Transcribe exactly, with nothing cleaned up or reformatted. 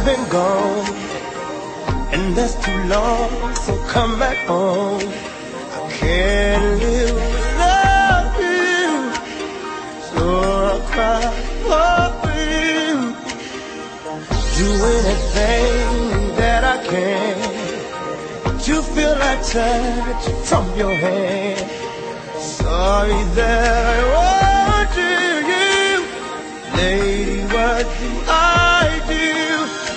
been gone, and that's too long, so come back home. I can't live without you, so I'll cry for you. Do anything that I can to feel that touch from your hand. Sorry that I want you, lady, what do I do?